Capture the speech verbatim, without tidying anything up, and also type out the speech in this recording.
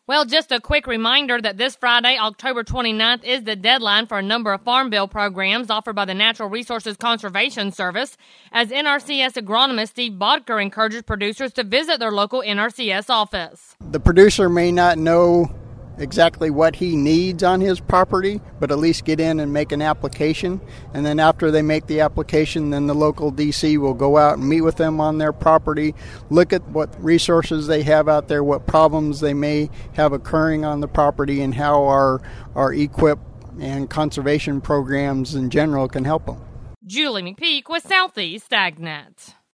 Well, just a quick reminder that this Friday, October twenty-ninth, is the deadline for a number of Farm Bill programs offered by the Natural Resources Conservation Service, as N R C S agronomist Steve Bodker encourages producers to visit their local N R C S office. The producer may not know exactly what he needs on his property, but at least get in and make an application. And then after they make the application, then the local D C will go out and meet with them on their property, look at what resources they have out there, what problems they may have occurring on the property, and how our, our E Q I P and conservation programs in general can help them. Julie McPeak with Southeast AgNet.